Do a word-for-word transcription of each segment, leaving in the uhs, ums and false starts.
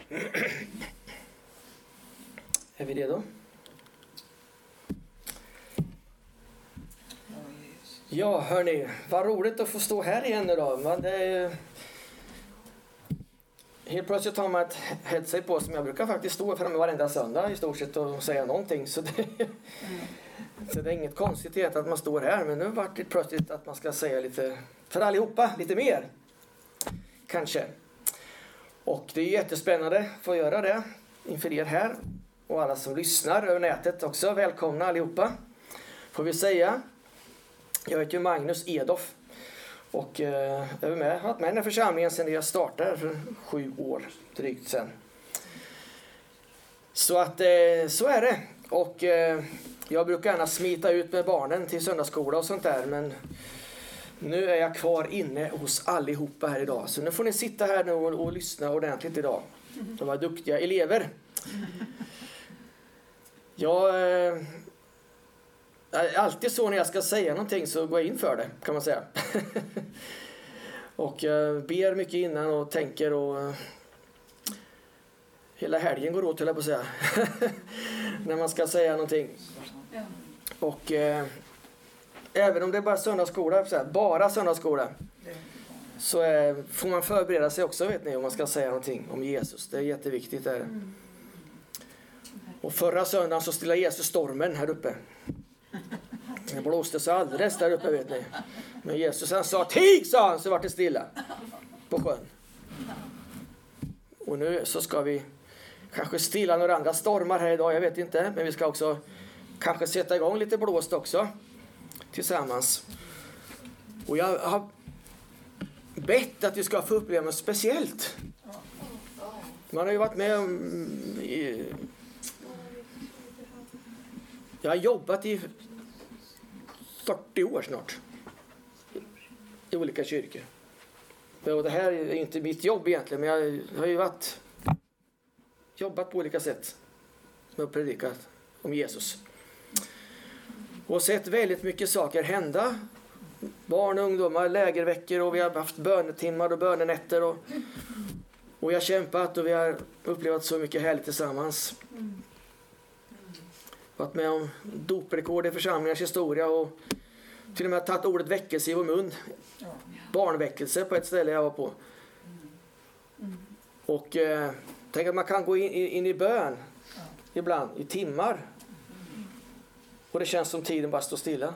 Är vi redo? Ja, hörni, vad roligt att få stå här igen idag. Men det är... Helt plötsligt tar man ett headset på som jag brukar faktiskt stå framme varenda söndag i stort sett och säga någonting. Så det, så det är inget konstigt egentligen att man står här. Men nu har det plötsligt att man ska säga lite för allihopa, lite mer. Kanske. Och det är jättespännande att få göra det inför er här. Och alla som lyssnar över nätet också. Välkomna allihopa. Får vi säga. Jag heter Magnus Edoff. Och eh, jag är med, har varit med i den här församlingen sedan jag startade för sju år drygt sedan. Så att eh, så är det. Och eh, jag brukar gärna smita ut med barnen till söndagsskola och sånt där. Men nu är jag kvar inne hos allihopa här idag. Så nu får ni sitta här nu och, och lyssna ordentligt idag. De var duktiga elever. Jag... Eh, Alltid så när jag ska säga någonting så går jag in för det, kan man säga. Och uh, ber mycket innan och tänker och uh, hela helgen går åt, höll jag på att säga. När man ska säga någonting. Och uh, även om det är bara söndagsskola, så här, bara söndagsskola, så uh, får man förbereda sig också, vet ni, om man ska säga någonting om Jesus. Det är jätteviktigt där. Och förra söndagen så stillade Jesus stormen här uppe. Det blåste så alldeles där uppe, vet ni. Men Jesus han sa, tig, sa han, så vart det stilla på sjön. Och nu så ska vi kanske stilla några andra stormar här idag, jag vet inte. Men vi ska också kanske sätta igång lite blåst också tillsammans. Och jag har bett att vi ska få uppleva något speciellt. Man har ju varit med om... I, jag har jobbat i fyrtio år snart i olika kyrkor. Och det här är inte mitt jobb egentligen, men jag har ju varit jobbat på olika sätt med att predika om Jesus. Och sett väldigt mycket saker hända. Barn och ungdomar, lägerveckor, och vi har haft bönetimmar och bönenätter och, och vi har kämpat och vi har upplevt så mycket härligt tillsammans. Varit med om doprekord i församlingars historia och till och med tagit ordet väckelse i vår mun. Barnväckelse på ett ställe jag var på. Och eh, tänk att man kan gå in, in i bön ibland i timmar. Och det känns som tiden bara står stilla.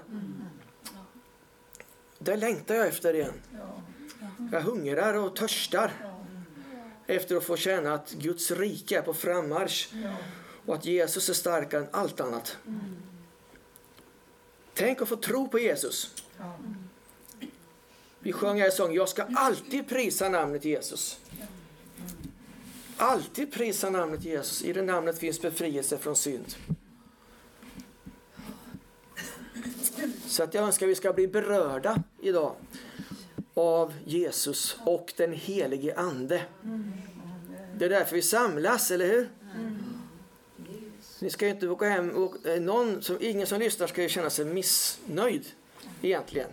Det längtar jag efter igen. Jag hungrar och törstar efter att få känna att Guds rike är på frammarsch. Och att Jesus är starkare än allt annat. Mm. Tänk att få tro på Jesus. Mm. Vi sjöng här i sång, jag ska alltid prisa namnet Jesus. Mm. Alltid prisa namnet Jesus. I det namnet finns befrielse från synd. Så att jag önskar att vi ska bli berörda idag av Jesus och den helige ande. Mm. Det är därför vi samlas, eller hur? Mm. Ni ska ju inte åka hem och någon som, ingen som lyssnar ska ju känna sig missnöjd egentligen.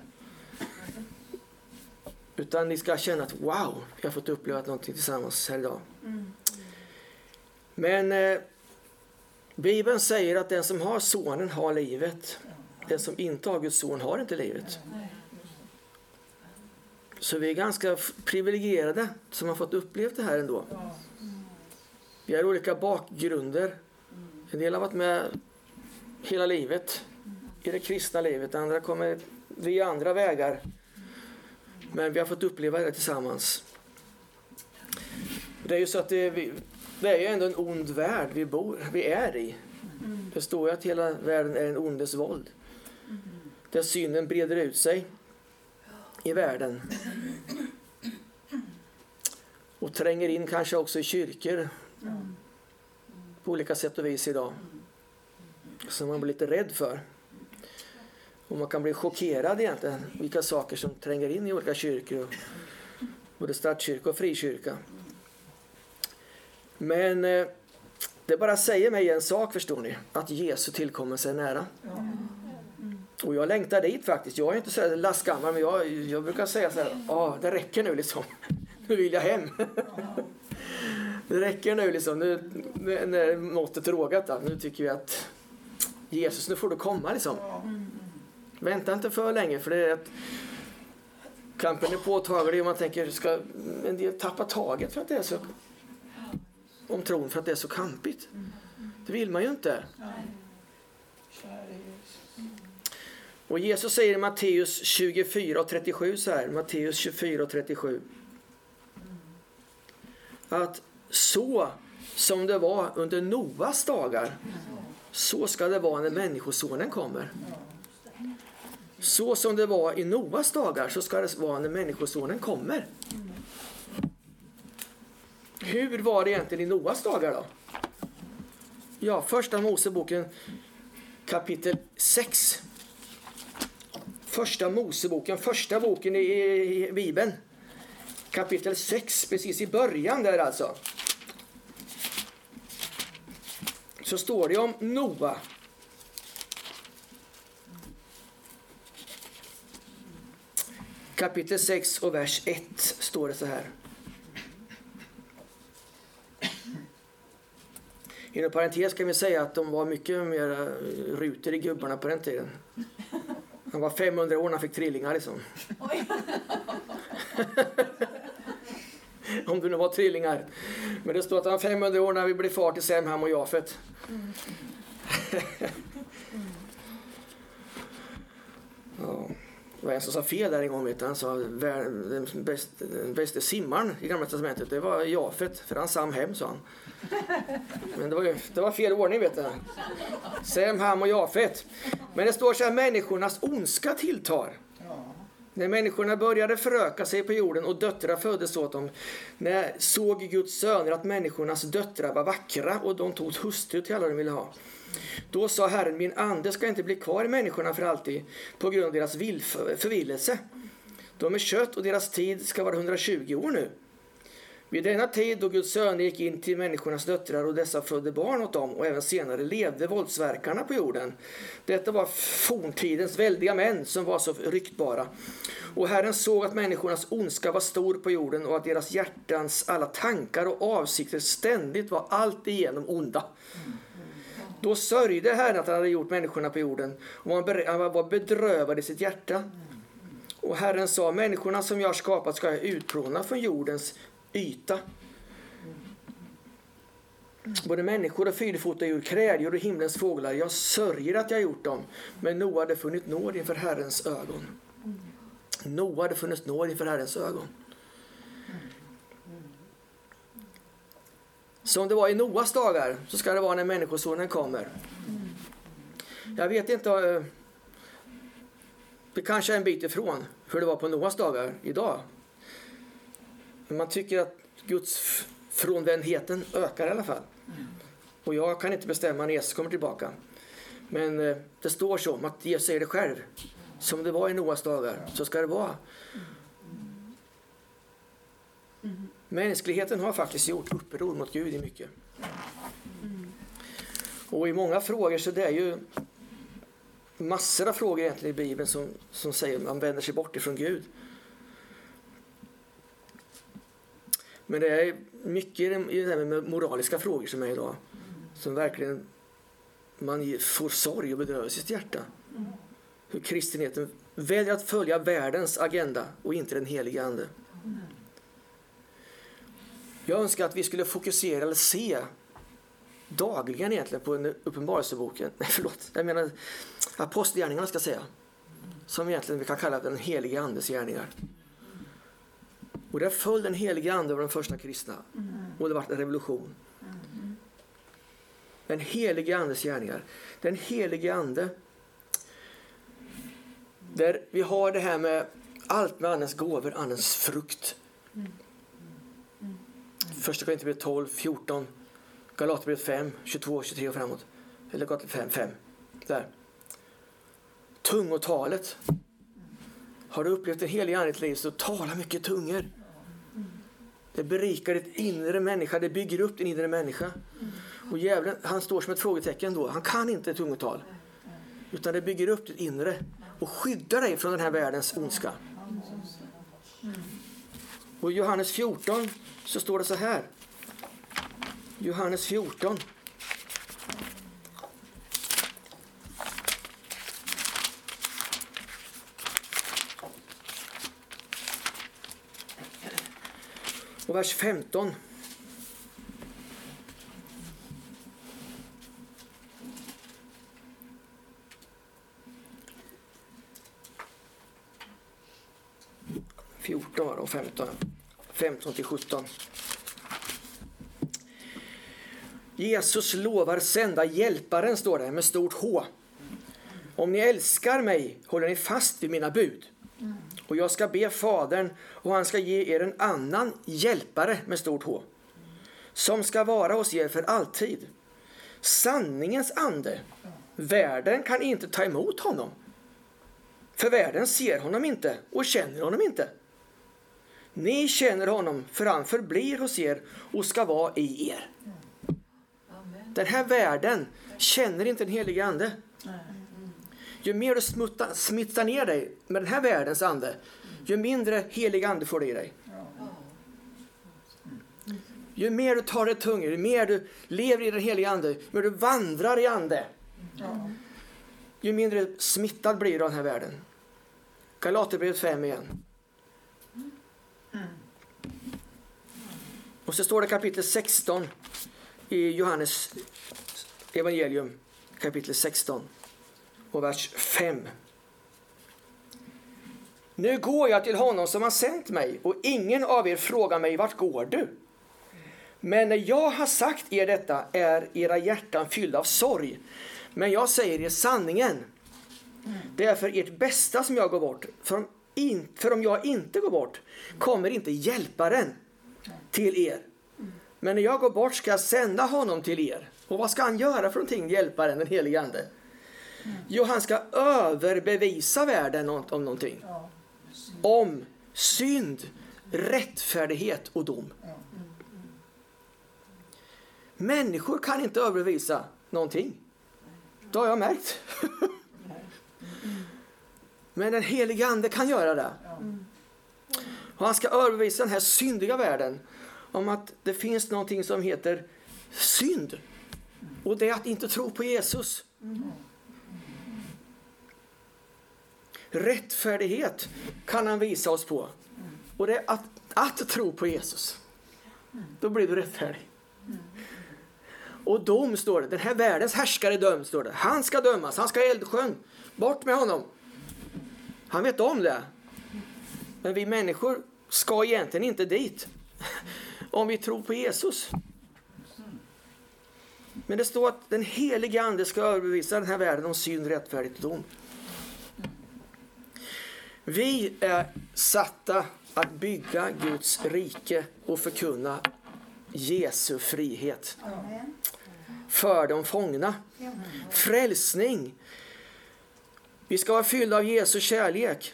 Utan ni ska känna att wow, jag har fått uppleva någonting tillsammans här idag. Mm. Men eh, Bibeln säger att den som har sonen har livet. Den som inte har Guds son har inte livet. Så vi är ganska privilegierade som har fått uppleva det här ändå. Vi har olika bakgrunder. En del har varit med hela livet i det kristna livet. Andra kommer via andra vägar. Men vi har fått uppleva det tillsammans. Det är ju så att det, vi, det är ju ändå en ond värld vi bor, vi är i. Det står ju att hela världen är en ondes våld. Där synden breder ut sig i världen. Och tränger in kanske också i kyrkor. På olika sätt och vis idag. Som man blir lite rädd för. Och man kan bli chockerad egentligen. Vilka saker som tränger in i olika kyrkor. Både statskyrka och frikyrka. Men eh, det bara säger mig en sak, förstår ni. Att Jesu tillkommelse är nära. Och jag längtar dit faktiskt. Jag är inte så här lastgammal, men jag, jag brukar säga så här. Ja, ah, det räcker nu liksom. Nu vill jag hem. Det räcker nu liksom. Nu, när måttet är rågat då. Nu tycker vi att Jesus, nu får du komma liksom. Vänta inte för länge, för det är att kampen är påtaglig och man tänker, ska en del tappa taget för att det är så om tron för att det är så kampigt. Det vill man ju inte. Och Jesus säger i Matteus tjugofyra och trettiosju så här, Matteus tjugofyra och trettiosju. Att så som det var under Noas dagar, så ska det vara när människosonen kommer. Så som det var i Noas dagar, så ska det vara när människosonen kommer. Hur var det egentligen i Noas dagar då? Ja, första Moseboken kapitel sex. Första Moseboken, första boken i, i, i Bibeln. Kapitel sex, precis i början där alltså. Så står det om Noa. Kapitel sex och vers ett står det så här. Inom parentes kan vi säga att de var mycket mer ruter i gubbarna på den tiden. Han var femhundra år när han fick trillingar liksom. Om det nu var trillingar. Men det står att han var femhundra år när vi blev far till Sem, Ham och Jafet. Mm. Ja. Det var en som sa fel där en gång. Vet du. Han sa den bästa, den bästa simmaren i Gamla testamentet, det var Jafet. För han sam hem, sa han. Men det var, ju, det var fel ordning, vet du. Sem, Ham och Jafet. Men det står så här, människornas ondska tilltar. När människorna började föröka sig på jorden och döttrar föddes åt dem, när såg Guds söner att människornas döttrar var vackra och de tog hustru till alla de ville ha. Då sa Herren, min ande ska inte bli kvar i människorna för alltid på grund av deras förvillelse. De är kött och deras tid ska vara hundratjugo år nu. Vid denna tid då Guds söner gick in till människornas döttrar och dessa födde barn åt dem och även senare levde våldsverkarna på jorden. Detta var forntidens väldiga män som var så ryktbara. Och Herren såg att människornas ondska var stor på jorden och att deras hjärtans alla tankar och avsikter ständigt var allt igenom onda. Då sörjde Herren att han hade gjort människorna på jorden och han var bedrövad i sitt hjärta. Och Herren sa, människorna som jag har skapat ska jag utplåna från jordens yta. Både människor och fyrfota djur, kräldjur och himlens fåglar. Jag sörjer att jag har gjort dem. Men Noa hade funnit nåd inför Herrens ögon. Noa hade funnit nåd inför Herrens ögon. Som det var i Noas dagar, så ska det vara när människosonen kommer. Jag vet inte. Det kanske är en bit ifrån hur det var på Noas dagar idag. Men man tycker att Guds frånvändheten ökar i alla fall. Och jag kan inte bestämma när Jesus kommer tillbaka. Men eh, det står så att Jesus säger det själv. Som det var i Noas dagar, så ska det vara. Mänskligheten har faktiskt gjort uppror mot Gud i mycket. Och i många frågor så det är ju massor av frågor egentligen i Bibeln som, som säger att man vänder sig bort ifrån Gud. Men det är mycket i det här med moraliska frågor som är idag. Som verkligen man får sorg och bedrövelse i sitt hjärta. Hur kristenheten väljer att följa världens agenda och inte den heliga ande. Jag önskar att vi skulle fokusera eller se dagligen egentligen på en uppenbarelseboken. Nej, förlåt. Jag menar apostelgärningarna ska säga. Som egentligen vi kan kalla den heliga andes gärningar. Och där föll den heliga ande över de första kristna. Och det var en revolution. Den heliga andes gärningar. Den heliga ande. Där vi har det här med allt med andens gåvor, andens frukt. Första Korinthierbrevet tolv, fjorton. Galaterbrevet fem, tjugotvå, tjugotre och framåt. Eller Galaterbrevet fem, fem. Där. Tungotalet. Har du upplevt en helig ande i ditt liv så tala mycket tungor. Det berikar ditt inre människa. Det bygger upp din inre människa. Och djävulen, han står som ett frågetecken då. Han kan inte tungotal. Utan det bygger upp ditt inre. Och skyddar dig från den här världens ondska. Och i Johannes fjorton så står det så här. Johannes fjorton. Och vers femton. fjorton och femton. femton till sjutton. Jesus lovar sända hjälparen, står det med stort H. Om ni älskar mig håller ni fast vid mina bud. Och jag ska be Fadern och han ska ge er en annan hjälpare med stort H. Som ska vara hos er för alltid. Sanningens ande. Världen kan inte ta emot honom. För världen ser honom inte och känner honom inte. Ni känner honom för han förblir hos er och ska vara i er. Den här världen känner inte den helige ande. Ju mer du smuttar, smittar ner dig med den här världens ande, ju mindre helig ande får du i dig. Ju mer du tar det tungt, ju mer du lever i den heliga ande, ju mer du vandrar i ande, ju mindre smittad blir du av den här världen. Galaterbrevet fem igen. Och så står det kapitel sexton i Johannes evangelium, kapitel sexton och vers fem. Nu går jag till honom som har sänt mig och ingen av er frågar mig vart går du? Men när jag har sagt er detta är era hjärtan fyllda av sorg. Men jag säger er sanningen. Det är för ert bästa som jag går bort. För om, in, för om jag inte går bort kommer inte hjälparen till er. Men när jag går bort ska jag sända honom till er. Och vad ska han göra för någonting, hjälparen, den helige ande? Jo, han ska överbevisa världen om någonting. Om synd, rättfärdighet och dom. Människor kan inte överbevisa någonting. Det har jag märkt. Men den helige ande kan göra det. Och han ska överbevisa den här syndiga världen om att det finns någonting som heter synd. Och det är att inte tro på Jesus. Rättfärdighet kan han visa oss på. Och det är att, att tro på Jesus. Då blir du rättfärdig. Och dom, står det. Den här världens härskare döms, står det. Han ska dömas. Han ska i eldsjön. Bort med honom. Han vet om det. Men vi människor ska egentligen inte dit. Om vi tror på Jesus. Men det står att den helige ande ska överbevisa den här världen om synd, rättfärdighet och dom. Vi är satta att bygga Guds rike och förkunna Jesu frihet. Amen. För de fångna. Amen. Frälsning. Vi ska vara fyllda av Jesu kärlek.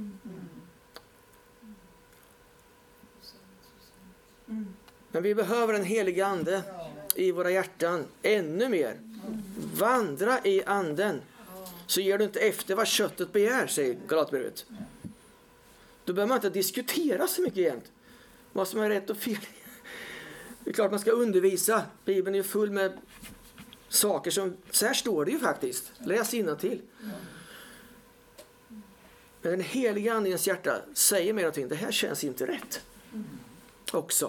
Men vi behöver en helig ande i våra hjärtan ännu mer. Vandra i anden. Så ger du inte efter vad köttet begär, säger Galaterbrevet. Då behöver man inte diskutera så mycket jämt vad som är rätt och fel. Det är klart man ska undervisa. Bibeln är full med saker som, så här står det ju faktiskt. Läs innantill. Men den heliga andens hjärta säger mig någonting. Det här känns inte rätt. Också.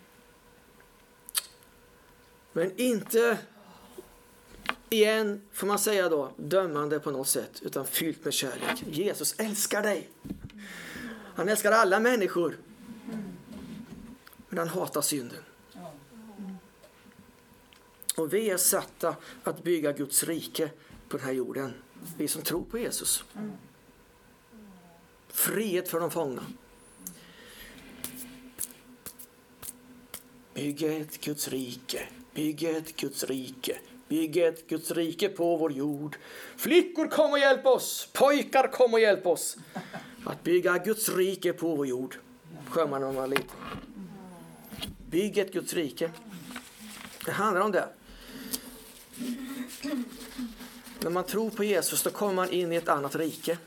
Men inte igen, får man säga då, dömande på något sätt, utan fyllt med kärlek. Jesus älskar dig. Han älskar alla människor. Men han hatar synden. Och vi är satta att bygga Guds rike på den här jorden. Vi som tror på Jesus. Frihet för de fångna. Bygga ett Guds rike. Bygga ett Guds rike. Bygga ett Guds rike på vår jord. Flickor, kom och hjälp oss. Pojkar, kom och hjälp oss. Att bygga Guds rike på vår jord. Sjöng man om man lite. Bygga ett Guds rike. Det handlar om det. När man tror på Jesus, då kommer man in i ett annat rike.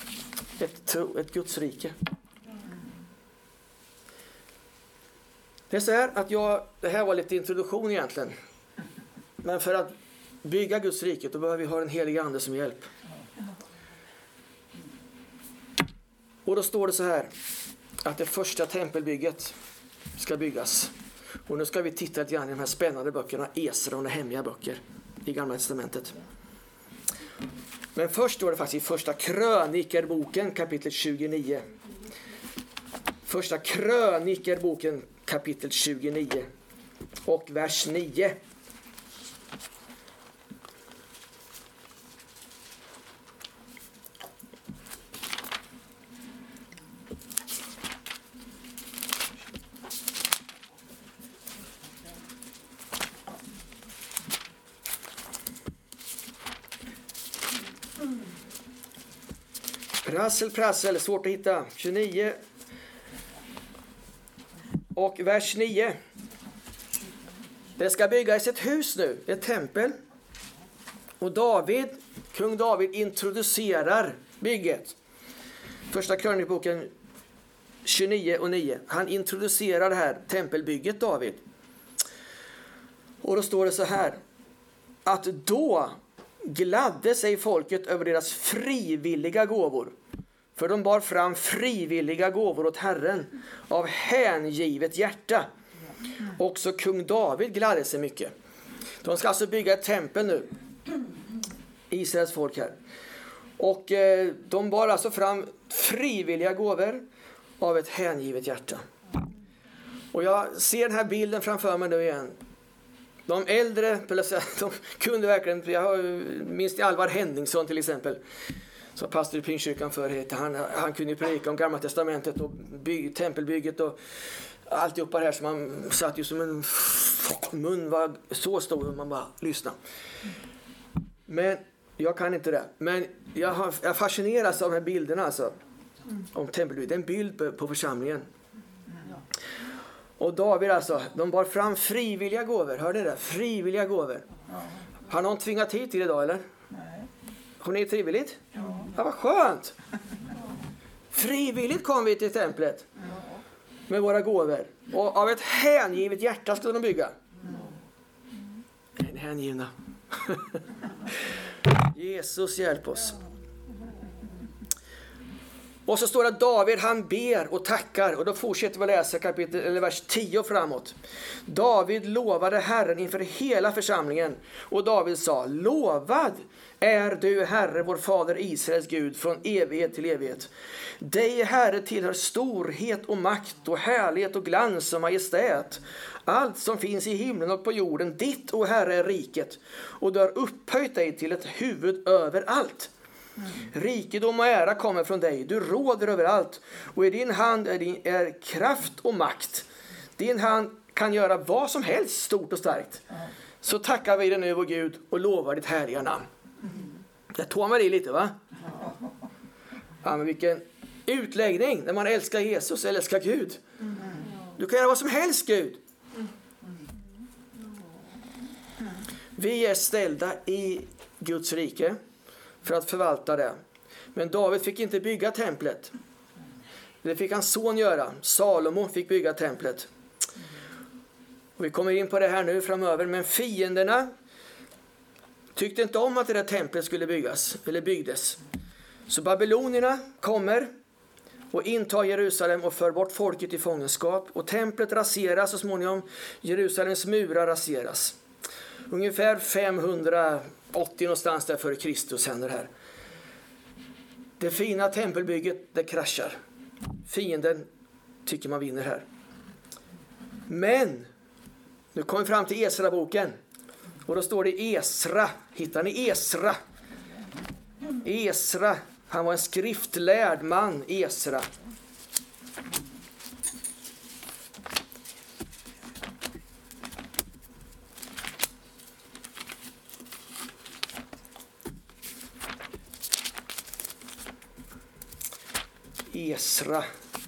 Ett, tro, ett Guds rike. Det är så här att jag, det här var lite introduktion egentligen. Men för att bygga Guds rike då behöver vi ha en helig ande som hjälp. Och då står det så här att det första tempelbygget ska byggas. Och nu ska vi titta lite grann i de här spännande böckerna, Esra och hemliga böcker i Gamla testamentet. Men först står det faktiskt i första krönikerboken kapitel tjugonio. Första krönikerboken kapitel tjugonio och vers nio. Prassel, prassel, svårt att hitta. tjugonio och vers nio. Det ska byggas ett hus nu, ett tempel. Och David, kung David introducerar bygget. Första krönikboken tjugonio och nio. Han introducerar det här tempelbygget, David. Och då står det så här. Att då gladde sig folket över deras frivilliga gåvor. För de bar fram frivilliga gåvor åt Herren av hängivet hjärta. Också kung David gladde sig mycket. De ska alltså bygga ett tempel nu. Israels folk här. Och eh, de bar alltså fram frivilliga gåvor av ett hängivet hjärta. Och jag ser den här bilden framför mig nu igen. De äldre, de kunde verkligen, jag minns Alvar Henningsson till exempel, som pastor i Pingstkyrkan förr, han, han kunde ju predika om Gamla testamentet och bygg, tempelbygget och alltihopa det här, som man satt ju som en mun var så stor och man bara lyssnade. Men jag kan inte det. Men jag, har, jag fascineras av de här bilderna alltså, om tempelbygget. Det är en bild på, på församlingen. Och David alltså, de bar fram frivilliga gåvor. Hörde ni det? Frivilliga gåvor. Ja. Har någon tvingat hit till idag eller? Nej. Har ni frivilligt? Ja. Ja, vad skönt. Frivilligt kom vi till templet. Ja. Med våra gåvor. Och av ett hängivet hjärta skulle de bygga. Ja. En hängivna. Jesus hjälp oss. Och så står det att David han ber och tackar. Och då fortsätter vi läsa kapitel, eller vers tio framåt. David lovade Herren inför hela församlingen. Och David sa: lovad är du, Herre, vår fader Israels Gud, från evighet till evighet. Dig, Herre, tillhör storhet och makt och härlighet och glans och majestät. Allt som finns i himlen och på jorden, ditt, o Herre, är riket. Och du har upphöjt dig till ett huvud över allt. Mm. Rikedom och ära kommer från dig. Du råder över allt. Och i din hand är, din, är kraft och makt. Din hand kan göra vad som helst stort och starkt. Mm. Så tackar vi dig nu, vår Gud, och lovar ditt härliga namn. Mm. Jag tog med det lite, va? Mm. Ja, men vilken utläggning när man älskar Jesus eller älskar Gud. Mm. Du kan göra vad som helst, Gud. Mm. Vi är ställda i Guds rike för att förvalta det. Men David fick inte bygga templet. Det fick hans son göra. Salomo fick bygga templet. Och vi kommer in på det här nu framöver. Men fienderna tyckte inte om att det där templet skulle byggas. Eller byggdes. Så babylonierna kommer och intar Jerusalem och för bort folket i fångenskap. Och templet raseras så småningom. Jerusalems murar raseras. Ungefär femhundraåttio någonstans där före Kristus händer det här. Det fina tempelbygget, det kraschar. Fienden tycker man vinner här. Men nu kommer vi fram till Esra-boken. Och då står det Esra. Hittar ni Esra? Esra. Han var en skriftlärd man, Esra. Esra.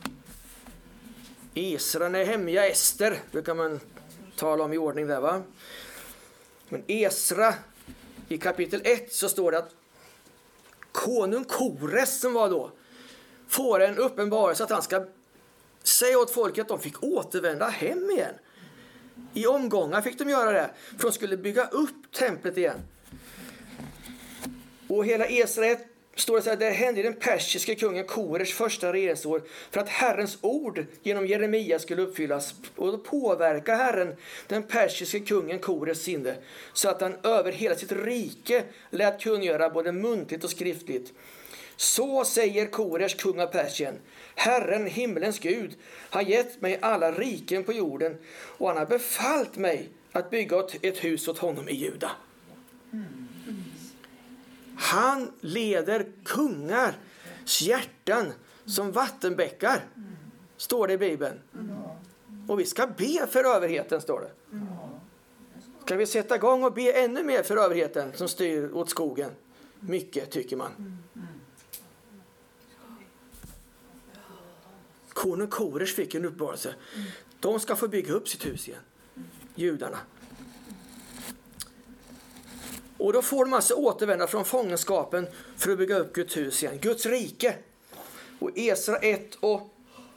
Esra, Nehemja, Ester. Det kan man tala om i ordning där, va? Men Esra, i kapitel ett så står det att konung Kores som var då får en uppenbarelse att han ska säga åt folket att de fick återvända hem igen. I omgångar fick de göra det, för de skulle bygga upp templet igen. Och hela Esra ett står det så här: det hände den persiske kungen Kores första regeringsår för att Herrens ord genom Jeremia skulle uppfyllas. Och då påverkar Herren den persiske kungen Kores sinne, så att han över hela sitt rike lät kungöra både muntligt och skriftligt. Så säger Kores, kung av Persien: Herren, himmelens Gud, har gett mig alla riken på jorden, och han har befallt mig att bygga ett hus åt honom i Juda. Han leder kungars hjärtan som vattenbäckar, står det i Bibeln. Och vi ska be för överheten, står det. Ska vi sätta igång och be ännu mer för överheten som styr åt skogen? Mycket, tycker man. Konung Kores fick en uppvarelse. De ska få bygga upp sitt hus igen. Judarna. Och då får de alltså återvända från fångenskapen för att bygga upp Guds hus igen. Guds rike. Och Esra ett och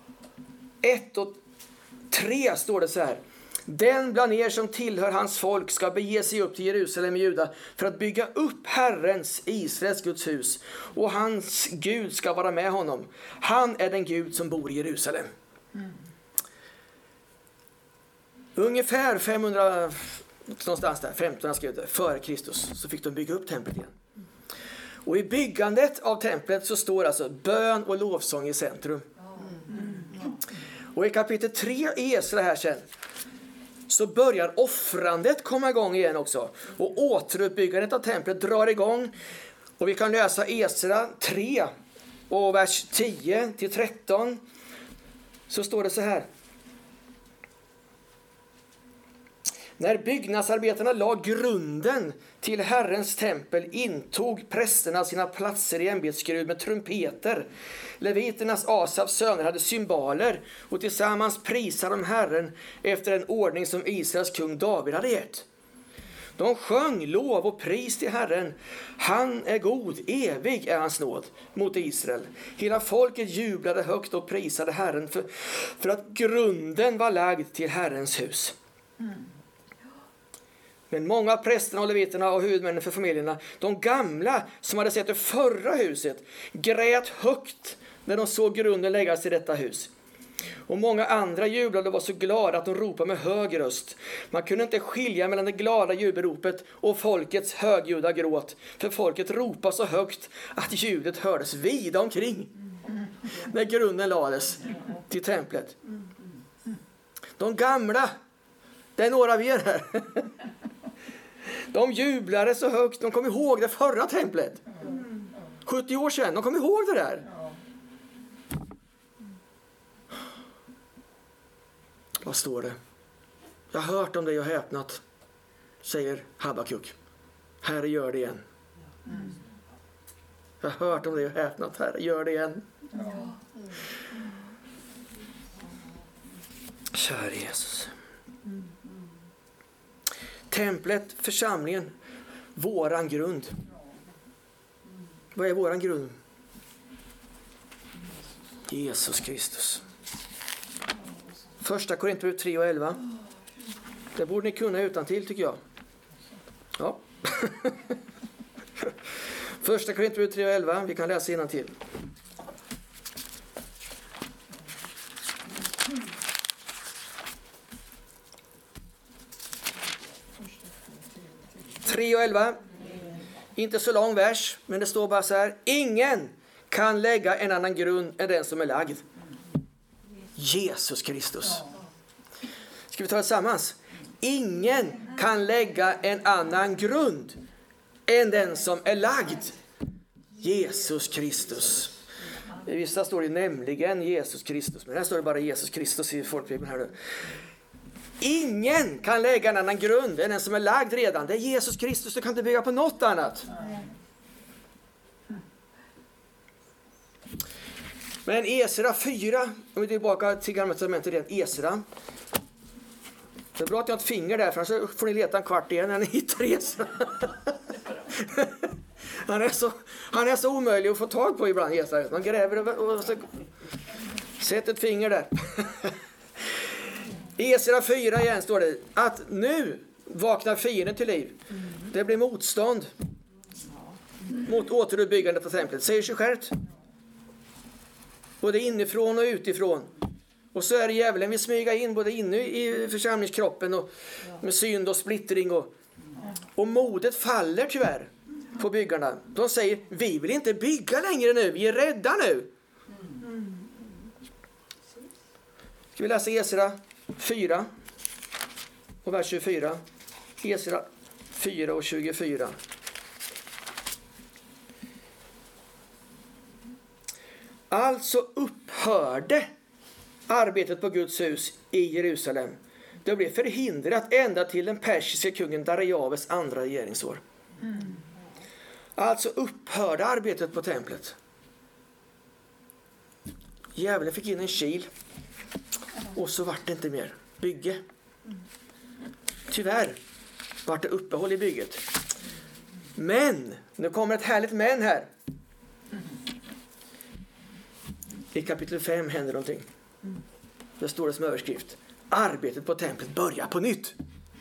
tre står det så här: den bland er som tillhör hans folk ska bege sig upp till Jerusalem i Juda för att bygga upp Herrens, Israels Guds hus. Och hans Gud ska vara med honom. Han är den Gud som bor i Jerusalem. Mm. Ungefär femhundra, någonstans där, femton före Kristus, så fick de bygga upp templet igen. Och i byggandet av templet så står alltså bön och lovsång i centrum. Och i kapitel tre i Esra här sen, så börjar offrandet komma igång igen också. Och återuppbyggandet av templet drar igång. Och vi kan läsa Esra tre och vers tio till tretton. Så står det så här: när byggnadsarbetarna la grunden till Herrens tempel intog prästerna sina platser i ämbetsskrud med trumpeter. Leviternas Asafs söner hade cymbaler och tillsammans prisade de Herren efter en ordning som Israels kung David hade gett. De sjöng lov och pris till Herren. Han är god, evig är hans nåd mot Israel. Hela folket jublade högt och prisade Herren för, för att grunden var lagd till Herrens hus. Mm. Men många av prästerna och leviterna och huvudmännen för familjerna, de gamla som hade sett det förra huset, grät högt när de såg grunden läggas i detta hus. Och många andra jublade och var så glada att de ropade med hög röst. Man kunde inte skilja mellan det glada jubelropet och folkets högljudda gråt, för folket ropade så högt att ljudet hördes vida omkring när grunden lades till templet. De gamla, det är några av er här. De jublade så högt, de kom ihåg det förra templet. sjuttio år sedan, de kom ihåg det där. Vad står det? Jag har hört om det, jag har häpnat, säger Habakuk. Herre, gör det igen. Jag har hört om det, jag har häpnat. Herre, gör det igen. Kära Jesus. Templet, församlingen, våran grund. Vad är våran grund? Jesus Kristus. Första Korinthierbrevet tre och elva. Det borde ni kunna utan till, tycker jag. Ja. Första Korinthierbrevet tre och elva. Vi kan läsa innantill. tre och elva. Inte så lång vers, men det står bara så här: ingen kan lägga en annan grund än den som är lagd. Jesus Kristus. Ska vi ta det tillsammans? Ingen kan lägga en annan grund än den som är lagd. Jesus Kristus. I vissa står det nämligen Jesus Kristus, men här står det bara Jesus Kristus i folkbibeln här. Ingen kan lägga en annan grund än den som är lagd redan. Det är Jesus Kristus, du kan inte bygga på något annat. Men Esra fyra, om vi är tillbaka till Gamla testamentet igen, Esra. Det är bra att jag har ett finger där, för annars får ni leta en kvart igen när ni hittar Esra. Han är så, han är så omöjlig att få tag på ibland, Esra. Man gräver och så Sätt ett finger där. Esra fyra igen står det. Att nu vaknar fienden till liv. Det blir motstånd mot återuppbyggandet av templet. Säger sig självt. Både inifrån och utifrån. Och så är det djävulen vill smyga in både inne i församlingskroppen och med synd och splittring. Och, och modet faller tyvärr på byggarna. De säger, vi vill inte bygga längre nu. Vi är rädda nu. Ska vi läsa Esra fyra och vers tjugofyra. Esra fyra och tjugofyra. Alltså upphörde arbetet på Guds hus i Jerusalem. Det blev förhindrat ända till den persiska kungen Darijaves andra regeringsår. Mm. Alltså upphörde arbetet på templet. Djävulen fick in en kil. Och så vart det inte mer bygge. Tyvärr vart det uppehåll i bygget. Men, nu kommer ett härligt men här. I kapitel fem händer någonting. Det står det som överskrift. Arbetet på templet börjar på nytt.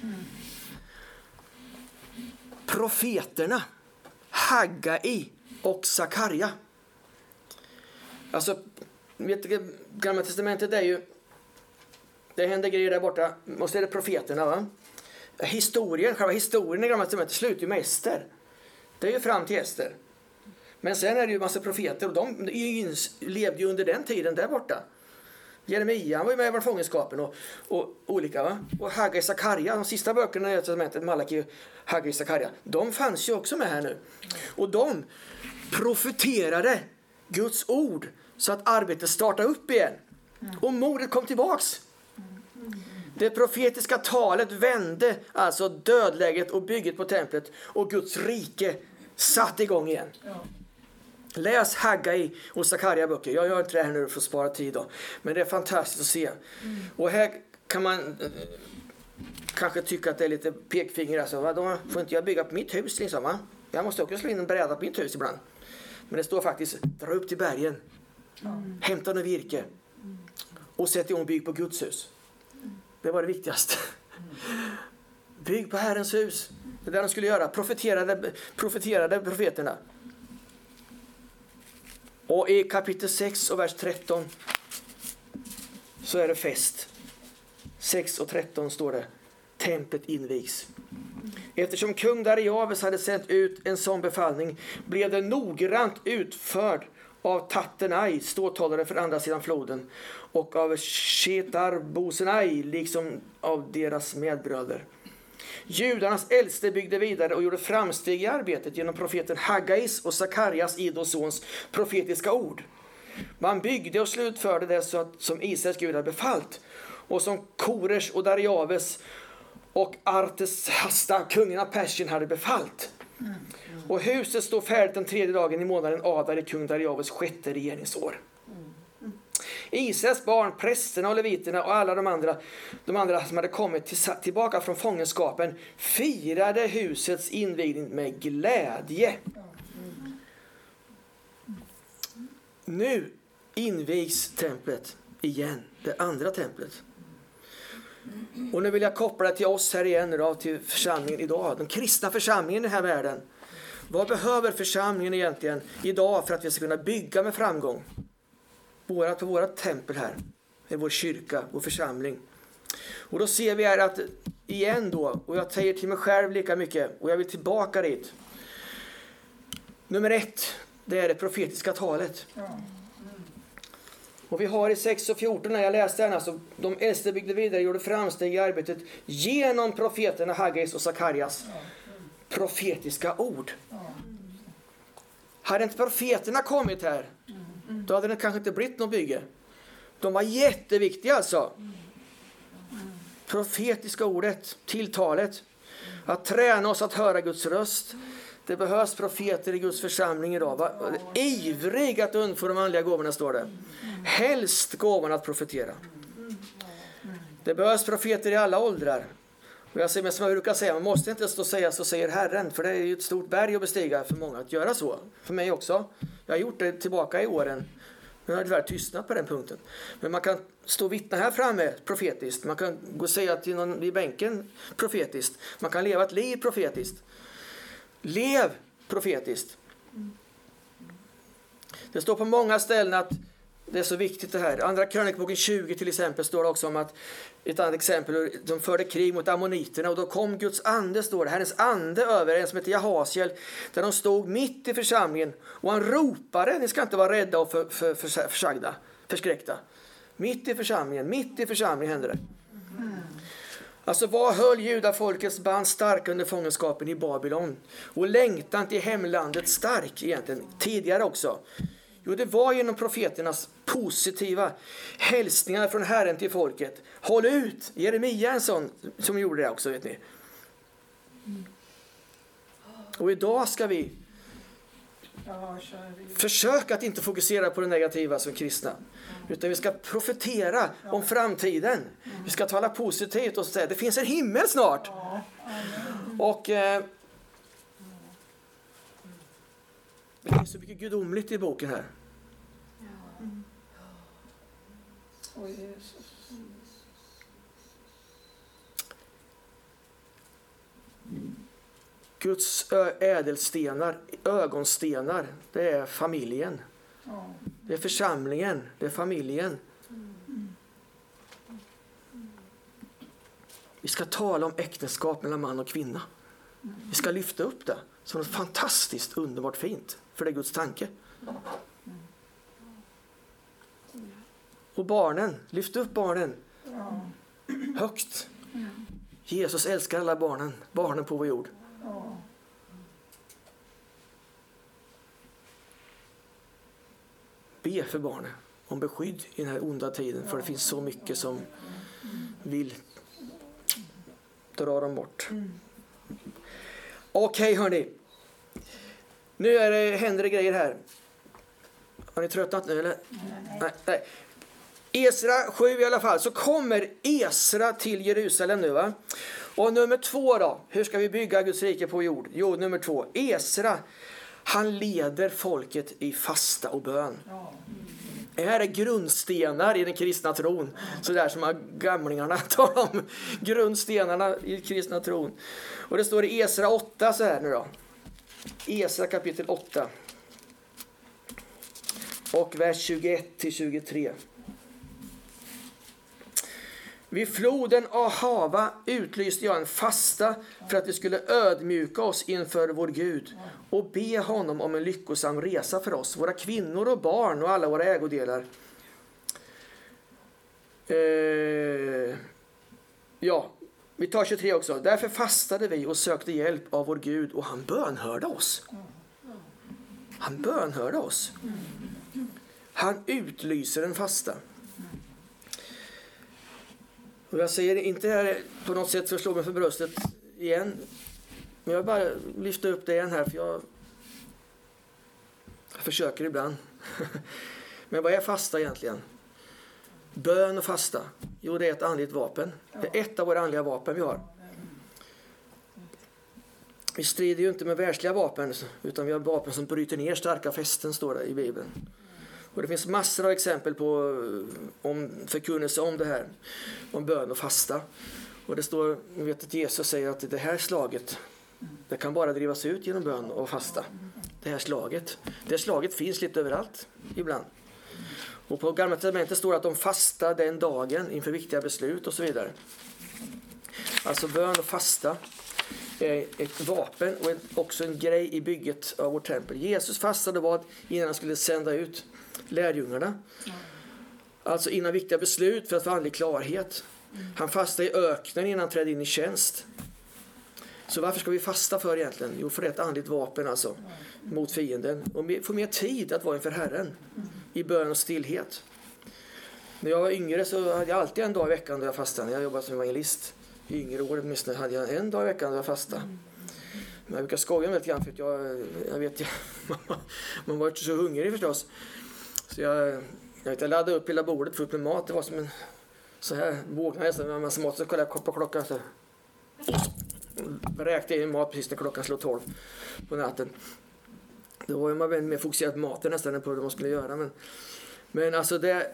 Profeterna Haggai och Sakarja. Alltså, vet du, Gamla testamentet är ju, det händer grejer där borta. Måste det är profeterna, va? Historien, själva historien i Gamla testamentet slutar ju med Ester. Det är ju fram till Ester. Men sen är det ju massa profeter och de levde ju under den tiden där borta. Jeremia var ju med i fångenskapen och, och olika, va? Och Haggai, Sakarja, de sista böckerna i testamentet, Malaki, Haggai, Sakarja, de fanns ju också med här nu. Och de profeterade Guds ord så att arbetet startade upp igen. Och modet kom tillbaks. Det profetiska talet vände alltså dödläget och bygget på templet och Guds rike satt igång igen. Läs Haggai och Sakarja böcker. Jag gör inte det här nu för att spara tid då. Men det är fantastiskt att se. Mm. Och här kan man eh, kanske tycka att det är lite pekfinger. Alltså, va? Då får inte jag bygga på mitt hus liksom, va? Jag måste också slå in en bräda på mitt hus ibland. Men det står faktiskt, dra upp till bergen. Mm. Hämta något virke. Mm. Och sätt igång bygg på Guds hus. Det var det viktigaste. Mm. Bygg på Herrens hus. Det är det de skulle göra. Profeterade, profeterade profeterna. Och i kapitel sex och vers tretton så är det fest. sex och tretton står det. Templet invigs. Eftersom kung Darijaves hade sänt ut en sån befallning blev det noggrant utförd av Tattenai, ståthållare för andra sidan floden, och av Shetar-Bosenai liksom av deras medbröder. Judarnas äldste byggde vidare och gjorde framsteg i arbetet genom profeten Haggais och Sakarjas idolsons profetiska ord. Man byggde och slutförde det så att, som Israels Gud hade befallt, och som Kores och Darijaves och Arteshasta, kungen av Persien, hade befallt. Mm. Mm. Och huset stod färdigt den tredje dagen i månaden Adar i kung Darijaves sjätte regeringsår. Israels barn, prästerna och leviterna och alla de andra, de andra som hade kommit till, tillbaka från fångenskapen firade husets invigning med glädje. Nu invigs templet igen, det andra templet. Och nu vill jag koppla det till oss här igen då, till församlingen idag, den kristna församlingen i den här världen. Vad behöver församlingen egentligen idag för att vi ska kunna bygga med framgång? Våra, på våra tempel här, i vår kyrka, vår församling. Och då ser vi här att igen då, och jag säger till mig själv lika mycket, och jag vill tillbaka dit. Nummer ett, det är det profetiska talet. Och vi har i sex och fjorton när jag läste den, alltså, de äldste byggde vidare, gjorde framsteg i arbetet genom profeterna Haggais och Sakarjas profetiska ord. Hade inte profeterna kommit här, då hade det kanske inte blivit något bygge. De var jätteviktiga alltså. Profetiska ordet, tilltalet. Att träna oss att höra Guds röst. Det behövs profeter i Guds församling idag. Va? Ivrig att undfå de andliga gåvorna, står det. Helst gåvan att profetera. Det behövs profeter i alla åldrar. Och jag säger, men som jag brukar säga, man måste inte stå och säga så säger Herren. För det är ju ett stort berg att bestiga för många att göra så. För mig också. Jag har gjort det tillbaka i åren. Men har tyvärr tystnat på den punkten. Men man kan stå och vittna här framme profetiskt. Man kan gå och säga till någon i bänken profetiskt. Man kan leva ett liv profetiskt. Lev profetiskt. Det står på många ställen att det är så viktigt det här. Andra krönikboken tjugo till exempel står det också om att ett annat exempel, de förde krig mot ammoniterna och då kom Guds ande, står det, Herrens ande över en som heter Jahasiel, där de stod mitt i församlingen och han ropade, ni ska inte vara rädda och för, för, för, försagda, förskräckta. Mitt i församlingen, mitt i församlingen hände det. Alltså vad höll judafolkets band starka under fångenskapen i Babylon? Och längtan till hemlandet stark egentligen, tidigare också. Jo, det var genom profeternas positiva hälsningar från Herren till folket. Håll ut! Jeremia en sån som gjorde det också, vet ni. Och idag ska vi försöka att inte fokusera på det negativa som kristna. Utan vi ska profetera om framtiden. Vi ska tala positivt och säga det finns en himmel snart. Och eh, det finns så mycket gudomligt i boken här. Guds ädelstenar, ögonstenar, det är familjen. Det är församlingen, det är familjen. Vi ska tala om äktenskap mellan man och kvinna. Vi ska lyfta upp det som något fantastiskt, underbart fint. För det är Guds tanke. Och barnen, lyft upp barnen högt. Jesus älskar alla barnen, barnen på vår jord. Be för barnen om beskydd i den här onda tiden, för det finns så mycket som vill dra dem bort. Okej, okay, hörni. Nu är det, händer det grejer här. Har ni tröttnat nu eller? Nej, nej. Esra sju i alla fall, så kommer Esra till Jerusalem nu, va? Och nummer två då, hur ska vi bygga Guds rike på jord? Jo, nummer två, Esra, han leder folket i fasta och bön. Det här är grundstenar i den kristna tron. Så där som gamlingarna tar om. Grundstenarna i den kristna tron. Och det står i Esra åtta så här nu då. Esra kapitel åtta. Och vers tjugoett till tjugotre. Vid floden Ahava utlyste jag en fasta för att vi skulle ödmjuka oss inför vår Gud och be honom om en lyckosam resa för oss, våra kvinnor och barn och alla våra ägodelar. Eh, ja, vi tar tjugotre också. Därför fastade vi och sökte hjälp av vår Gud och han bönhörde oss. Han bönhörde oss. Han utlyser en fasta. Och jag säger inte här på något sätt för att slå mig för bröstet igen. Men jag bara lyfter upp det igen här för jag, jag försöker ibland. Men vad är fasta egentligen? Bön och fasta. Jo, det är ett andligt vapen. Det är ett av våra andliga vapen vi har. Vi strider ju inte med världsliga vapen utan vi har vapen som bryter ner starka fästen, står det i Bibeln. Och det finns massor av exempel på om förkunnelse om det här. Om bön och fasta. Och det står, ni vet att Jesus säger att det här slaget, det kan bara drivas ut genom bön och fasta. Det här slaget. Det slaget finns lite överallt ibland. Och på Gamla testamentet står det att de fastar den dagen inför viktiga beslut och så vidare. Alltså bön och fasta är ett vapen och också en grej i bygget av vårt tempel. Jesus fastade vad innan han skulle sända ut lärjungarna. Alltså innan viktiga beslut för att få andlig klarhet. Han fastade i öknen innan han trädde in i tjänst. Så varför ska vi fasta för egentligen? Jo, för det är ett andligt vapen alltså mot fienden. Och få mer tid att vara inför Herren i bön och stillhet. När jag var yngre så hade jag alltid en dag i veckan då jag fastade. Jag jobbade som evangelist. I yngre år åtminstone hade jag en dag i veckan då jag fastade. Men jag brukar skoja lite grann för att jag, jag vet jag, man var inte så hungrig förstås. Så jag, jag, vet, jag laddade upp hela bordet fullt med mat. Det var som en så här vågna nästan med en massa mat. Så kollade jag på klockan så räkte in mat precis när klockan slog tolv på natten. Då var man väl mer fokuserad på maten nästan än på vad man skulle göra. Men, Men alltså det...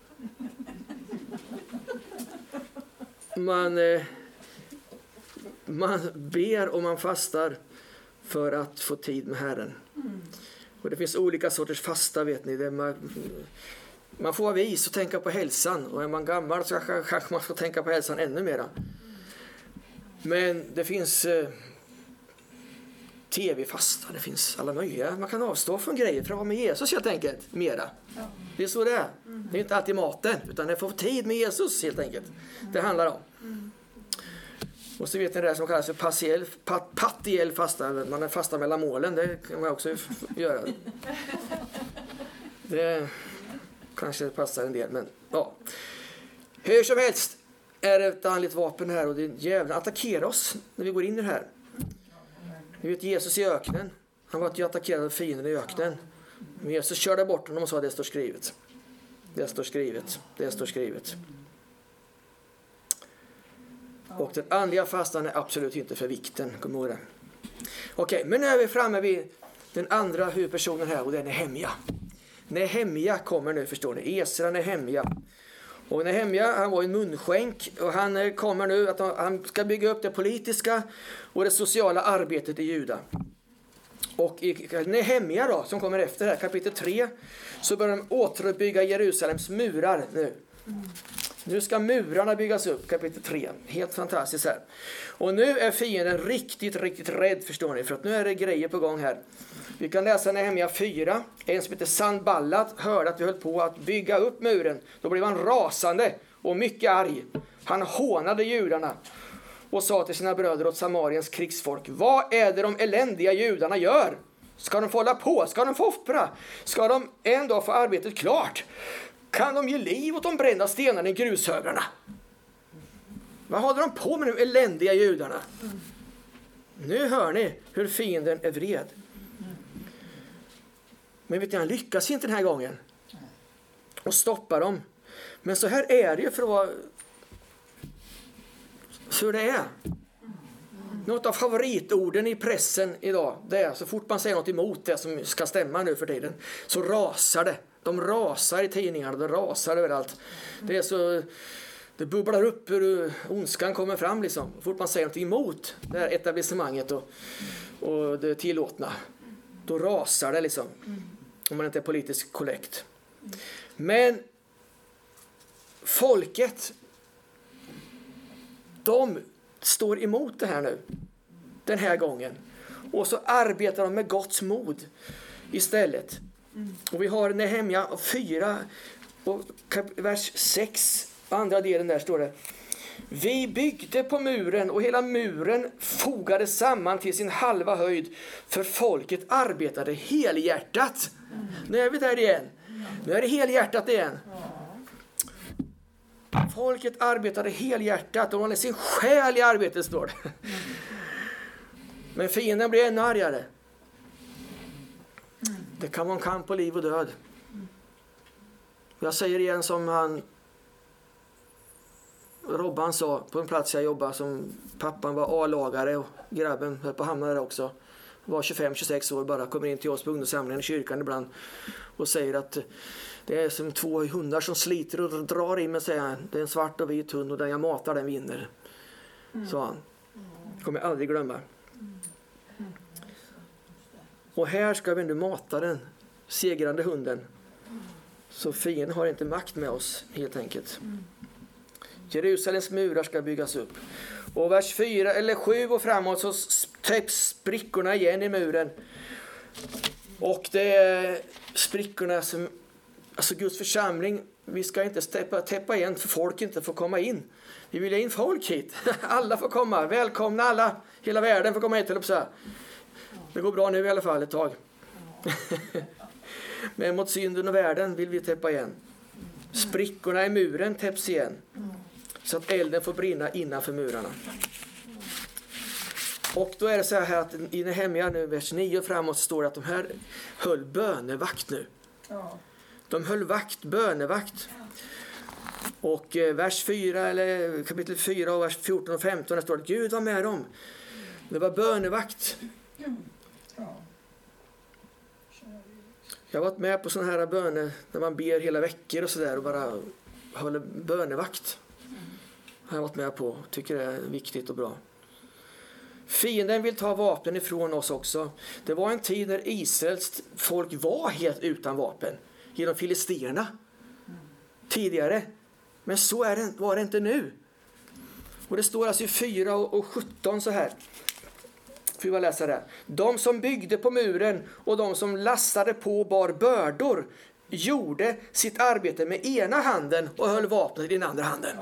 Man, eh, man ber och man fastar för att få tid med Herren. Och det finns olika sorters fasta, vet ni. Det man, man får vara vis och tänka på hälsan. Och är man gammal så kanske man får tänka på hälsan ännu mera. Men det finns eh, tv-fasta, det finns alla möjliga. Man kan avstå från grejer för att vara med Jesus helt enkelt, mera. Det är så det är. Det är inte alltid maten, utan det är att få tid med Jesus helt enkelt. Det handlar om. Och så vet ni det där som kallas för partiell, pat, partiell fasta. Man är fasta mellan målen, det kan man också göra. Det kanske passar en del, men ja. Hur som helst är det ett andligt vapen här och det djävulen attackerar oss när vi går in i det här. Vi vet Jesus i öknen. Han var ju attackerad av fienden i öknen. Men Jesus körde bort honom och sa det står skrivet. Det står skrivet. Det står skrivet. Och den andliga fastan är absolut inte för vikten. Kom ihåg det. Okej, men nu är vi framme vid den andra huvudpersonen här och det är Nehemja. Nehemja kommer nu, förstår ni. Esra Nehemja. Och Nehemja, han var en munskänk och han kommer nu att han ska bygga upp det politiska och det sociala arbetet i Juda. Och i Nehemja då, som kommer efter här, kapitel tre, så börjar de återuppbygga Jerusalems murar nu. Nu ska murarna byggas upp, kapitel tre. Helt fantastiskt här. Och nu är fienden riktigt, riktigt rädd, förstår ni. För att nu är det grejer på gång här. Vi kan läsa Nehemja fyra. En som heter Sanballat hörde att vi höll på att bygga upp muren. Då blev han rasande och mycket arg. Han hånade judarna och sa till sina bröder åt Samariens krigsfolk: vad är det de eländiga judarna gör? Ska de få hålla på? Ska de få offra? Ska de en dag få arbetet klart? Kan de ge liv åt de brända stenarna i grushögarna? Vad håller de på med nu, eländiga judarna? Nu hör ni hur fienden är vred. Men vet ni, han lyckas inte den här gången. Och stoppa dem. Men så här är det ju för att vara... Så det är. Något av favoritorden i pressen idag, det är så fort man säger något emot det som ska stämma nu för tiden, så rasar det. De rasar i tidningarna, de rasar överallt. Det är så... Det bubblar upp hur ondskan kommer fram liksom. Så fort man säger något emot det här etablissemanget och, och det tillåtna, då rasar det liksom. Om man inte är politiskt korrekt. Men folket, de står emot det här nu. Den här gången. Och så arbetar de med Guds mod istället. Och vi har Nehemja fyra och vers sex. Andra delen där står det: vi byggde på muren och hela muren fogade samman till sin halva höjd, för folket arbetade helhjärtat. Mm. Nu är vi där igen. Nu är det helhjärtat igen. Mm. Folket arbetade helhjärtat och de hade sin själ i arbetet, står det. Mm. Men fienden blir ännu argare. Mm. Det kan vara en kamp på liv och död. Mm. Jag säger igen som han Robban sa på en plats jag jobbade, som pappan var A-lagare och grabben höll på att hamna där också. Var tjugofem tjugosex år, bara kommer in till oss på ungdomssamlingen i kyrkan ibland och säger att det är som två hundar som sliter och drar in, med säger han. Det är en svart och vit hund och den jag matar den vinner. Mm. Sa han. Kommer jag aldrig glömma. Mm. Och här ska vi nu mata den segrande hunden. Så fienden har inte makt med oss helt enkelt. Mm. Jerusalems murar ska byggas upp. Och vers fyra eller sju och framåt så täpps sprickorna igen i muren. Och det är sprickorna som, alltså Guds församling, vi ska inte täppa, täppa igen för folk inte får komma in. Vi vill ha in folk hit. Alla får komma. Välkomna alla. Hela världen får komma hit. Det går bra nu i alla fall ett tag. Men mot synden och världen vill vi täppa igen. Sprickorna i muren täpps igen. Så att elden får brinna innanför murarna. Och då är det så här att i Nehemja nu, vers nio framåt, står det att de här höll bönevakt nu. De höll vakt, bönevakt. Och eh, vers fyra, eller kapitel fyra och vers fjorton och femton, där står det att Gud var med dem. Det var bönevakt. Jag har varit med på sådana här böner där man ber hela veckor och sådär och bara håller bönevakt. Har jag varit med på. Tycker det är viktigt och bra. Fienden vill ta vapen ifrån oss också. Det var en tid när Israels folk var helt utan vapen. Genom filisterna. Tidigare. Men så är det, var det inte nu. Och det står alltså i fyra och sjutton så här. Får vi läsa det. De som byggde på muren och de som lastade på bar bördor gjorde sitt arbete med ena handen och höll vapnet i den andra handen.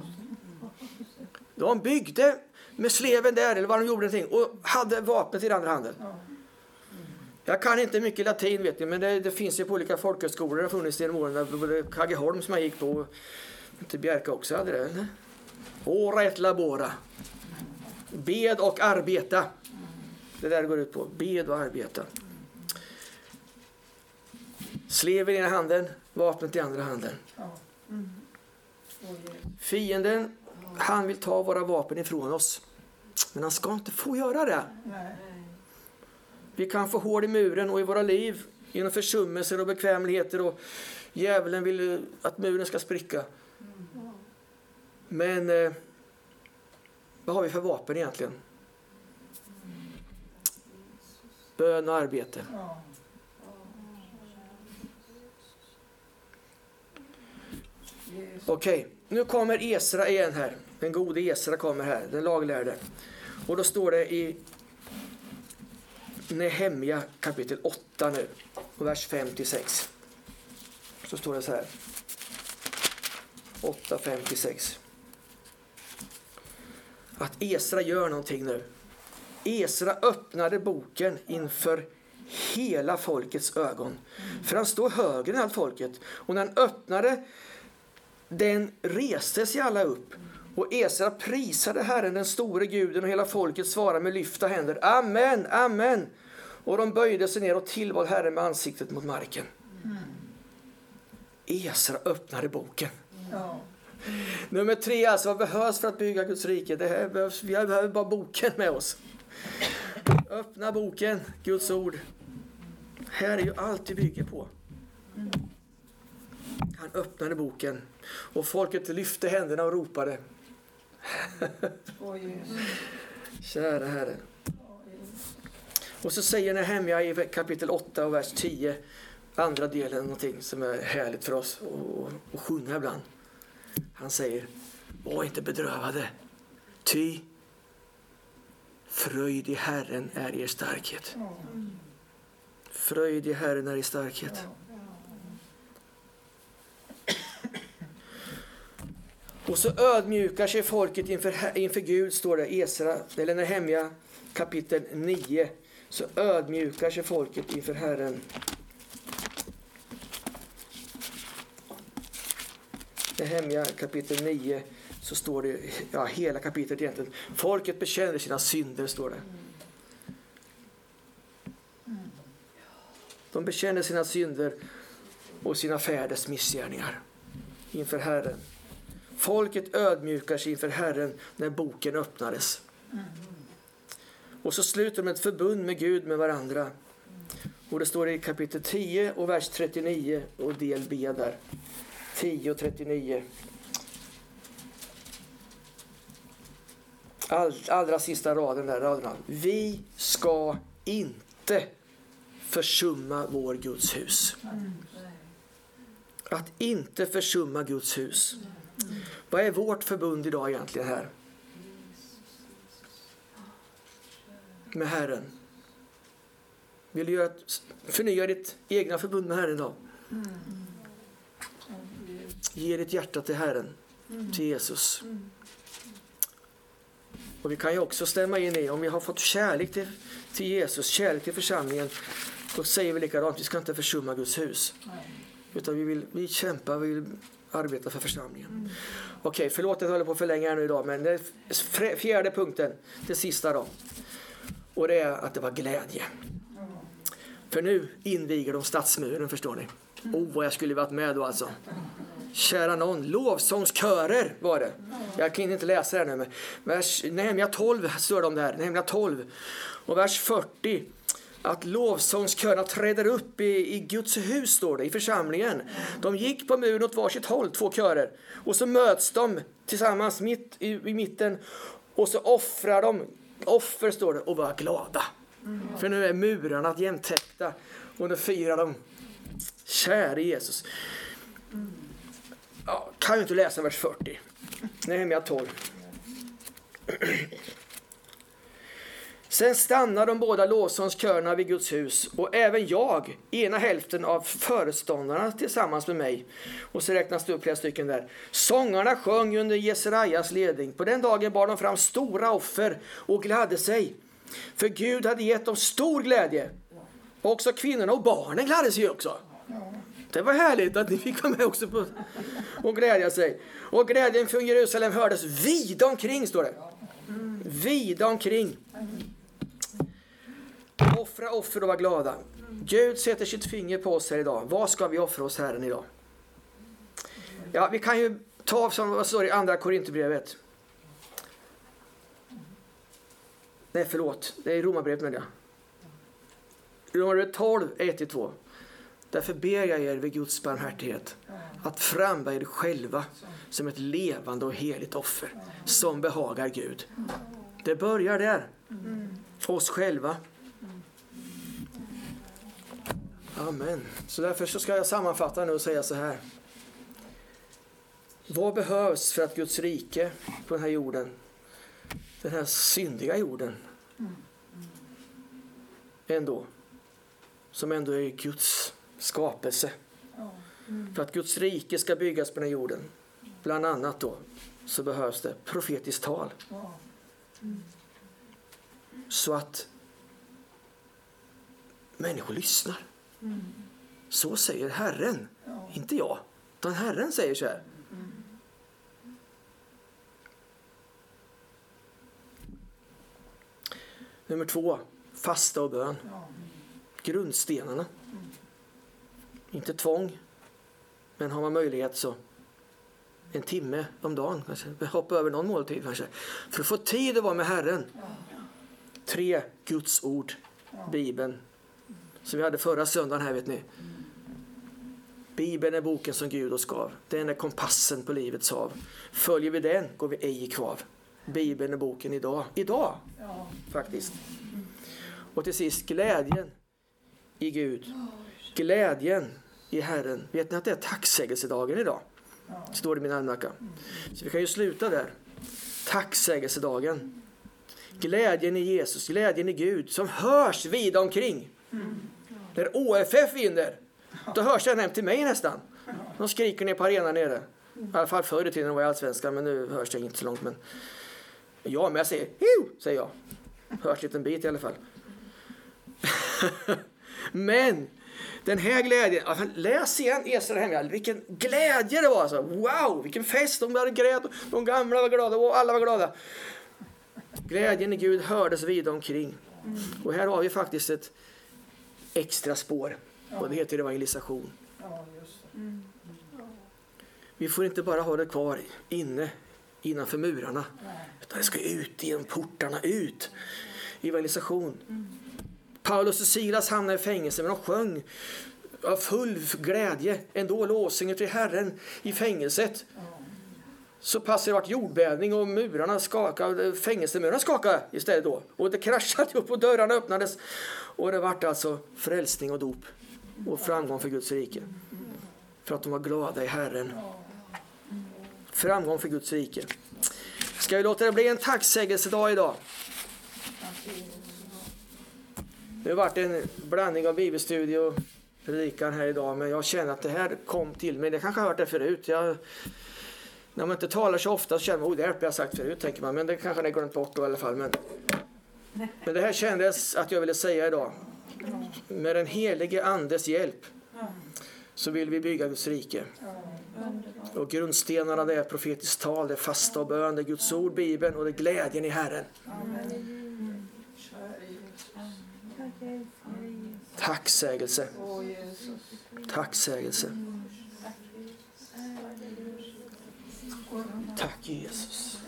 De byggde med sleven där eller vad de gjorde någonting och hade vapnet i den andra handen. Jag kan inte mycket latin vet ni, men det, det finns ju på olika folkhögskolor. Det har funnits genom åren. Både Kaggeholm som jag gick på. Inte Bjärka också hade det. Ora et labora. Bed och arbeta. Det där går ut på. Bed och arbeta. Sleven i ena handen. Vapnet i andra handen. Fienden, han vill ta våra vapen ifrån oss. Men han ska inte få göra det. Vi kan få hål i muren och i våra liv genom försummelser och bekvämligheter och djävulen vill att muren ska spricka. Men eh, vad har vi för vapen egentligen? Bön och arbete. Okej, okay, nu kommer Esra igen här. Den gode Esra kommer här, den laglärde. Och då står det i Nehemja kapitel åtta nu, och vers fem till sex. Så står det så här. åtta, fem till sex. Att Esra gör någonting nu. Esra öppnade boken inför hela folkets ögon. För han står högre än allt folket. Och när han öppnade den reste sig alla upp. Och Esra prisade Herren, den store guden, och hela folket svarade med lyfta händer. Amen, amen. Och de böjde sig ner och tillbad Herren med ansiktet mot marken. Esra öppnade boken. Ja. Nummer tre, alltså vad behövs för att bygga Guds rike? Det här behövs, vi behöver bara boken med oss. Öppna boken, Guds ord. Här är ju allt vi bygger på. Han öppnade boken och folket lyfte händerna och ropade. Kära Herre. Och så säger Nehemja i kapitel åtta och vers tio, andra delen, någonting som är härligt för oss att sjunga ibland. Han säger, var inte bedrövade, ty fröjd i Herren är er starkhet. Fröjd i Herren är er starkhet. Och så ödmjukar sig folket inför, inför Gud, står det Esra, eller Nehemja kapitel nio. Så ödmjukar sig folket inför Herren. Nehemja kapitel nio, så står det, ja, hela kapitlet egentligen. Folket bekänner sina synder, står det. De bekänner sina synder och sina fäders missgärningar inför Herren. Folket ödmjukar sig inför Herren när boken öppnades. Och så slutar de ett förbund med Gud med varandra. Och det står i kapitel tio och vers trettionio och del B där. tio och trettionio. All, allra sista raden där, raderna. Vi ska inte försumma vår Guds hus. Att inte försumma Guds hus. Vad är vårt förbund idag egentligen här? Med Herren. Vill du göra ett, förnya ditt egna förbund med Herren idag? Ge ditt hjärta till Herren, till Jesus. Och vi kan ju också stämma in i, om vi har fått kärlek till, till Jesus, kärlek till församlingen, då säger vi likadant, vi ska inte försumma Guds hus. Utan vi vill vi kämpa, vi vill arbeta för församlingen. Mm. Okej, förlåt att jag håller på för länge här nu idag, men det är fjärde punkten, det sista då. Och det är att det var glädje. Mm. För nu inviger de stadsmuren, förstår ni. Mm. Oh, vad jag skulle varit med då alltså. Kära någon, lovsångskörer var det. Jag kan inte läsa det här nu, men vers, Nehemja tolv står det om det här. Nehemja tolv och vers fyrtio. att lovsångskörerna träder upp i, i Guds hus, står det, i församlingen. De gick på muren åt varsitt håll, två körer. Och så möts de tillsammans mitt i, i mitten. Och så offrar de, offer står det, och var glada. Mm. För nu är murarna jämtäckta. Och nu firar de, käre Jesus. Ja, kan ju inte läsa vers fyrtio. Nehemja tolv. Sen stannar de båda lovsångskörerna vid Guds hus, och även jag, ena hälften av föreståndarna tillsammans med mig. Och så räknas det upp flera stycken där. Sångarna sjöng under Jesrajas ledning. På den dagen bar de fram stora offer och gladde sig. För Gud hade gett dem stor glädje. Och också kvinnorna och barnen gladde sig också. Det var härligt att ni fick vara med också på och glädja sig. Och glädjen från Jerusalem hördes vida omkring, står det. Vida omkring. Offra offer och var glada. Gud sätter sitt finger på oss här idag. Vad ska vi offra oss Herren idag? Ja, vi kan ju ta som vad står i andra Korinthierbrevet. Nej, förlåt. Det är Romarbrevet med det. Romarbrevet tolv, ett till två. Därför ber jag er vid Guds barmhärtighet att frambära er själva som ett levande och heligt offer som behagar Gud. Det börjar där. För oss själva. Amen. Så därför så ska jag sammanfatta nu och säga så här. Vad behövs för att Guds rike på den här jorden, den här syndiga jorden, ändå, som ändå är Guds skapelse, för att Guds rike ska byggas på den här jorden, bland annat då, så behövs det profetiskt tal. Så att människor lyssnar. Så säger Herren, inte jag, utan Herren säger så här. Nummer två, fasta och bön. Grundstenarna. Inte tvång, men har man möjlighet så en timme om dagen kanske. Hoppa över någon måltid kanske. För att få tid att vara med Herren. Tre, Guds ord. Bibeln. Som vi hade förra söndagen här, vet ni. Bibeln är boken som Gud oss gav. Den är kompassen på livets hav. Följer vi den går vi ej i kvav. Bibeln är boken idag. Idag, ja. Faktiskt. Och till sist, glädjen i Gud. Glädjen i Herren. Vet ni att det är tacksägelsedagen idag? Står det i min almanacka. Så vi kan ju sluta där. Tacksägelsedagen. Glädjen i Jesus, glädjen i Gud som hörs vida omkring. När O F F vinner, då hörs den hem till mig nästan. De skriker ner på arenan nere. I alla fall förr i tiden var jag allsvenskan, men nu hörs det inte så långt. Men ja, men jag säger, Hiu! Säger jag. Hörs en liten bit i alla fall. Men den här glädjen, alltså, läs igen Esra hemma, vilken glädje det var alltså. Wow, vilken fest, de hade grät, de gamla var glada och alla var glada. Glädjen i Gud hördes vida omkring. Och här har vi faktiskt ett extra spår, och det heter evangelisation. Vi får inte bara ha det kvar inne innanför murarna, utan det ska ut genom portarna, ut. Evangelisation. Paulus och Silas hamnade i fängelse, men de sjöng av full glädje ändå lovsånger till Herren i fängelset. Så passade det vart jordbävning och murarna skakade, fängelsemurarna skakade istället då. Och det kraschade upp och dörrarna öppnades. Och det vart alltså frälsning och dop och framgång för Guds rike. För att de var glada i Herren. Framgång för Guds rike. Ska vi låta det bli en tacksägelsedag idag? Det har varit en blandning av bibelstudie och predikan här idag, men jag känner att det här kom till mig. Det kanske har hört det förut. Jag, när man inte talar så ofta så känner man, oh, det har jag sagt förut, tänker man. Men det kanske är glömt bort då i alla fall. Men, men det här kändes att jag ville säga idag. Med den helige andes hjälp så vill vi bygga Guds rike. Och grundstenarna, det är profetiskt tal, det är fasta och bön, det är Guds ord, Bibeln och det är glädjen i Herren. Tacksägelse. Tacksägelse. Tack Jesus.